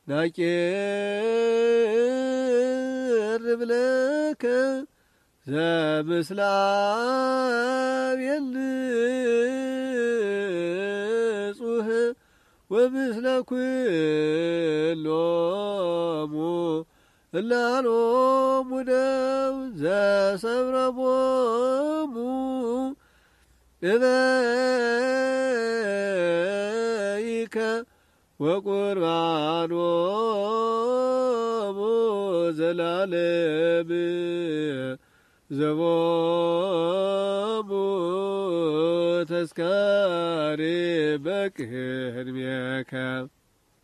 ናቄርብ ለከ ዘምስለ አብየል ንጹሕ ወምስለ ኩሎሙ እለ አልቦሙ ደም ዘሰብረቦሙ እበይከ ወቁርባኖሙ ዘላለም ዘቦሙ ተስካሪ በቅድሜከ